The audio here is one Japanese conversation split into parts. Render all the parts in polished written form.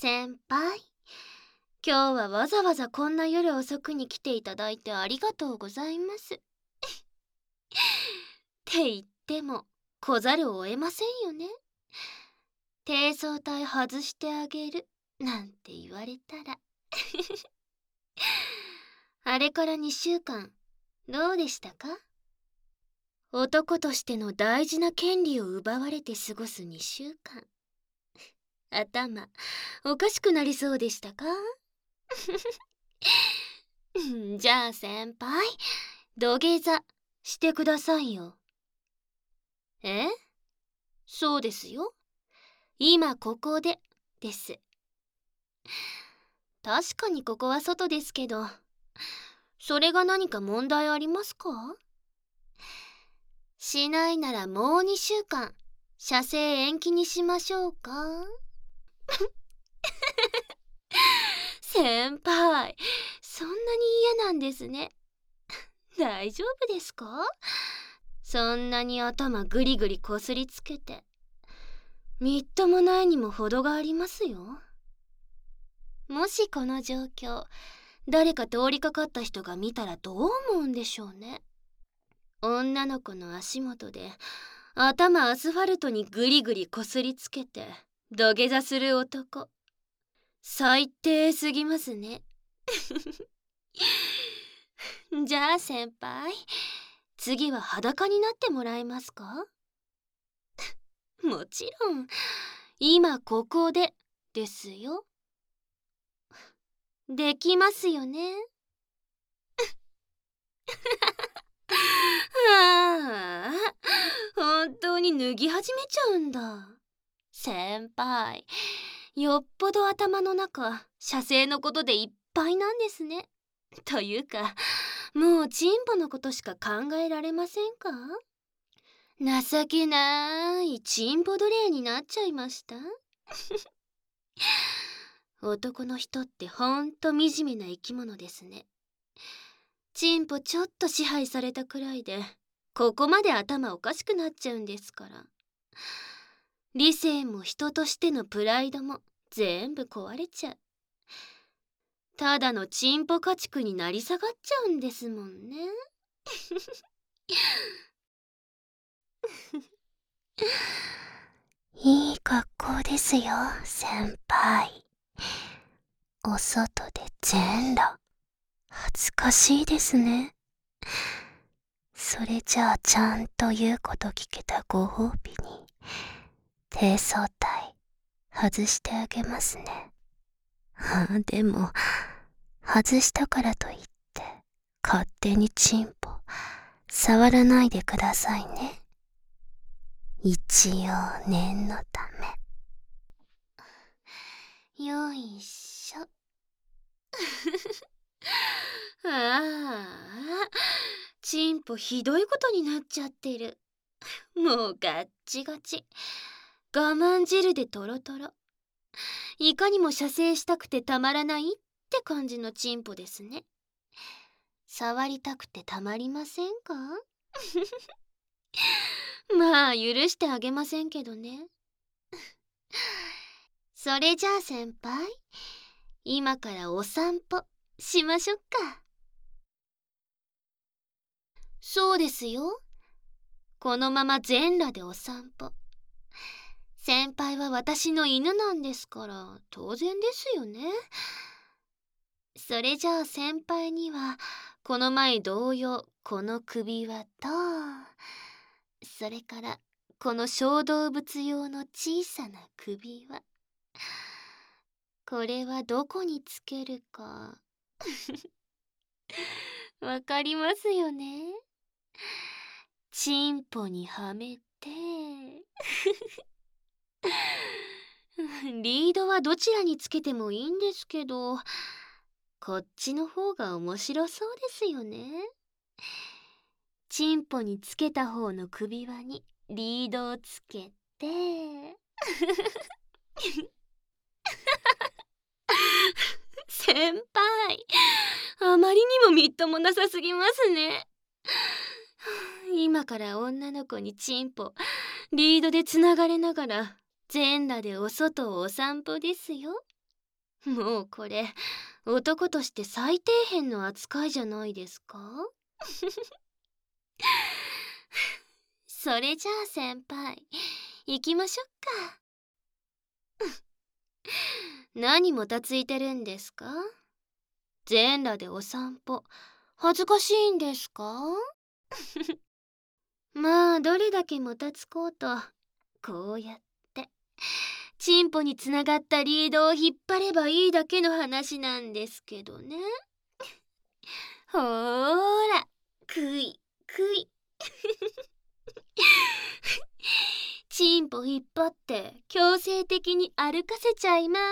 先輩、今日はわざわざこんな夜遅くに来ていただいてありがとうございます。って言っても来ざるを得ませんよね。低層体外してあげるなんて言われたら。あれから2週間どうでしたか？男としての大事な権利を奪われて過ごす2週間。頭おかしくなりそうでしたか？じゃあ先輩、土下座してくださいよ。え？そうですよ。今ここでです。確かにここは外ですけど、それが何か問題ありますか？しないならもう2週間射精延期にしましょうか？先輩、そんなに嫌なんですね。大丈夫ですか？そんなに頭グリグリこすりつけて。みっともないにも程がありますよ。もしこの状況、誰か通りかかった人が見たらどう思うんでしょうね。女の子の足元で頭アスファルトにグリグリこすりつけて土下座する男。最低すぎますね。じゃあ先輩、次は裸になってもらえますか？もちろん、今ここでですよ。できますよね。ああ、本当に脱ぎ始めちゃうんだ。先輩、よっぽど頭の中、射精のことでいっぱいなんですね。というか、もうチンポのことしか考えられませんか？情けないチンポ奴隷になっちゃいました。男の人ってほんと惨めな生き物ですね。チンポちょっと支配されたくらいで、ここまで頭おかしくなっちゃうんですから。理性も人としてのプライドも全部壊れちゃう。ただのチンポ家畜になり下がっちゃうんですもんね。 いい格好ですよ、先輩。お外で全裸。恥ずかしいですね。それじゃあちゃんと言うこと聞けたご褒美に、低層体外してあげますね。でも、外したからといって、勝手にチンポ、触らないでくださいね。一応念のため。 よいしょ。ああ、チンポひどいことになっちゃってる。もうガッチガチ。我慢汁でトロトロ。いかにも射精したくてたまらないって感じのチンポですね。触りたくてたまりませんか？まあ許してあげませんけどね。それじゃあ先輩、今からお散歩しましょっか。そうですよ。このまま全裸でお散歩。先輩は私の犬なんですから当然ですよね。それじゃあ先輩にはこの前同様この首輪と、それからこの小動物用の小さな首輪。これはどこにつけるかわかりますよね。チンポにはめてリードはどちらにつけてもいいんですけど、こっちの方が面白そうですよね。チンポにつけた方の首輪にリードをつけて先輩、あまりにもみっともなさすぎますね。今から女の子にチンポリードでつながれながら全裸でお外をお散歩ですよ。 もうこれ、男として最底辺の扱いじゃないですか？それじゃあ先輩、行きましょっか。何もたついてるんですか？全裸でお散歩、恥ずかしいんですか？まあ、どれだけもたつこうと、こうやって、チンポにつながったリードを引っ張ればいいだけの話なんですけどね。ほーら、くい、くい。チンポ引っ張って強制的に歩かせちゃいます。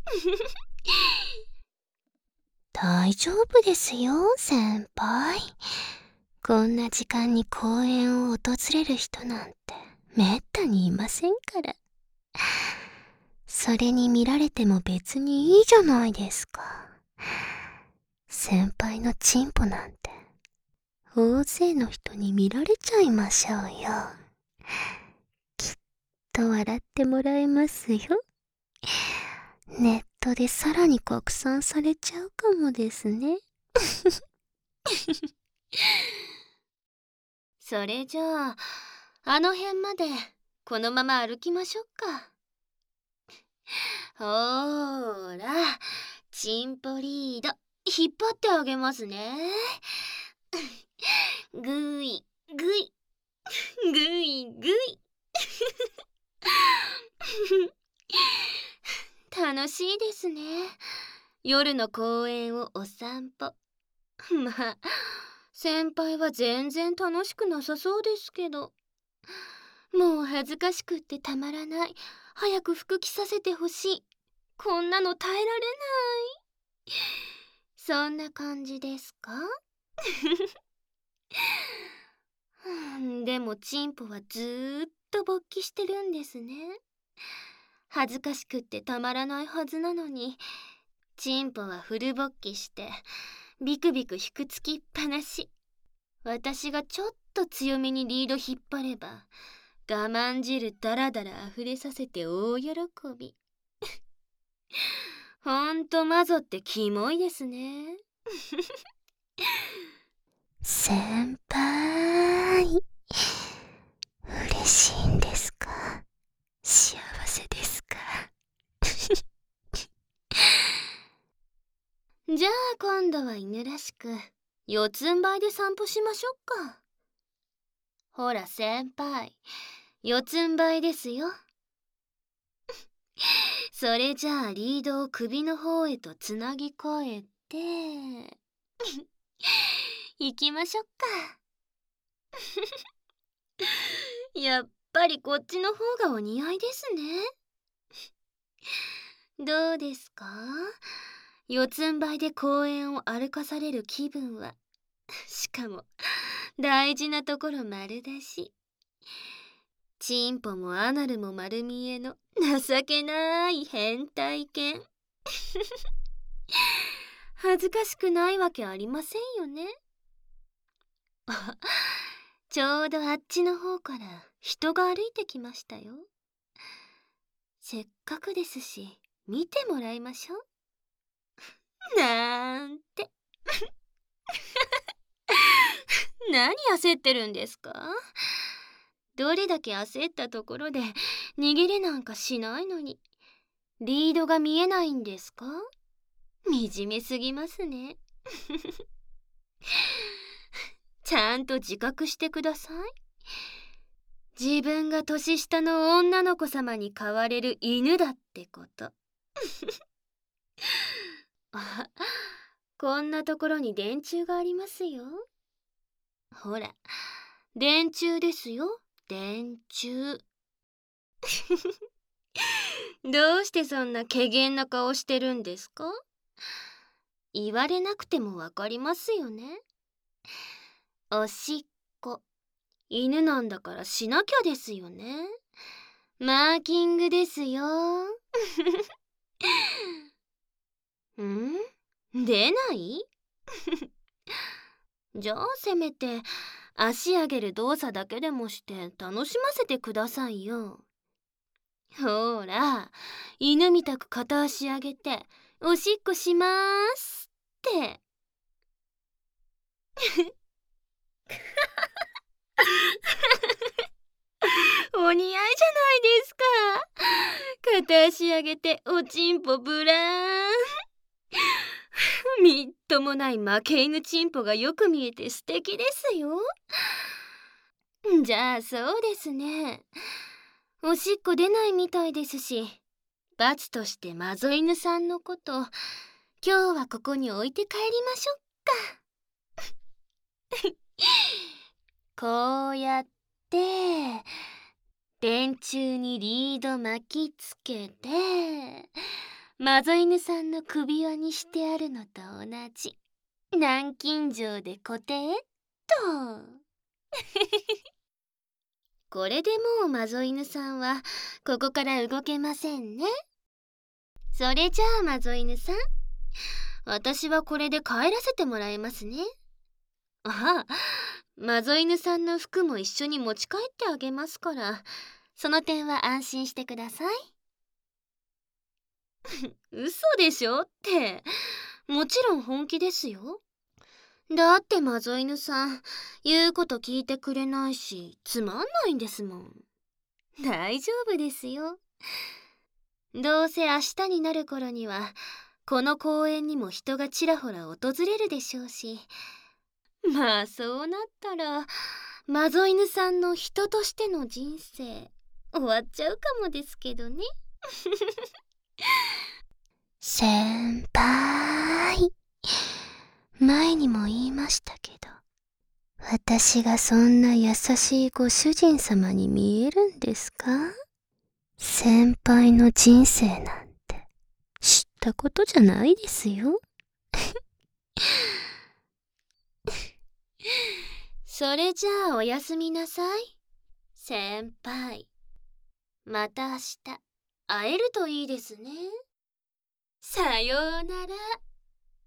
大丈夫ですよ、先輩。こんな時間に公園を訪れる人なんてめったにいませんから。それに見られても別にいいじゃないですか。先輩のチンポなんて大勢の人に見られちゃいましょうよ。きっと笑ってもらえますよ。ネットでさらに拡散されちゃうかもですね。 それじゃあ、あの辺までこのまま歩きましょうか。ほーら、チンポリード引っ張ってあげますね。ぐいぐいぐいぐい。楽しいですね。夜の公園をお散歩。まあ、先輩は全然楽しくなさそうですけど。もう恥ずかしくってたまらない。早く服着させてほしい。こんなの耐えられない。そんな感じですか？でもチンポはずーっと勃起してるんですね。恥ずかしくってたまらないはずなのに、チンポはフル勃起してビクビクひくつきっぱなし。私がちょっと強めにリード引っ張れば我慢汁だらだら溢れさせて大喜び。ほんとマゾってキモいですね。 先輩、嬉しいんですか？幸せですか？ じゃあ今度は犬らしく四つん這いで散歩しましょうか。ほら先輩、四つん這いですよ。それじゃあリードを首の方へとつなぎ替えて行きましょうか。やっぱりこっちの方がお似合いですね。どうですか？四つん這いで公園を歩かされる気分は。しかも大事なところ丸出し。チンポもアナルも丸見えの情けない変態犬。恥ずかしくないわけありませんよね。あ、ちょうどあっちの方から人が歩いてきましたよ。せっかくですし見てもらいましょう。なんて。何焦ってるんですか？どれだけ焦ったところで逃げれなんかしないのに、リードが見えないんですか？惨めすぎますね。ちゃんと自覚してください。自分が年下の女の子様に飼われる犬だってこと。あ、こんなところに電柱がありますよ。ほら、電柱ですよ、電柱。どうしてそんな怪訝な顔してるんですか？言われなくてもわかりますよね。おしっこ。犬なんだからしなきゃですよね。マーキングですよ。ん？出ない？じゃあせめて足上げる動作だけでもして楽しませてくださいよ。 ほら、犬みたく片足上げて、おしっこしまーすって。お似合いじゃないですか。片足上げておちんぽブラーン。みっともない負け犬ちんぽがよく見えて素敵ですよ。じゃあそうですね。おしっこ出ないみたいですし、罰としてマゾ犬さんのこと今日はここに置いて帰りましょうか。こうやって電柱にリード巻きつけてマゾ犬さんの首輪にしてあるのと同じ南京錠で固定っと。これでもうマゾ犬さんはここから動けませんね。それじゃあマゾ犬さん、私はこれで帰らせてもらいますね。ああ、マゾ犬さんの服も一緒に持ち帰ってあげますから、その点は安心してください。嘘でしょって、もちろん本気ですよ。だってマゾ犬さん、言うこと聞いてくれないし、つまんないんですもん。大丈夫ですよ。どうせ明日になる頃には、この公園にも人がちらほら訪れるでしょうし、まあそうなったら、マゾ犬さんの人としての人生、終わっちゃうかもですけどね。 先輩。前にも言いましたけど、私がそんな優しいご主人様に見えるんですか？先輩の人生なんて知ったことじゃないですよ。 それじゃあおやすみなさい、先輩。また明日会えるといいですね。さようなら。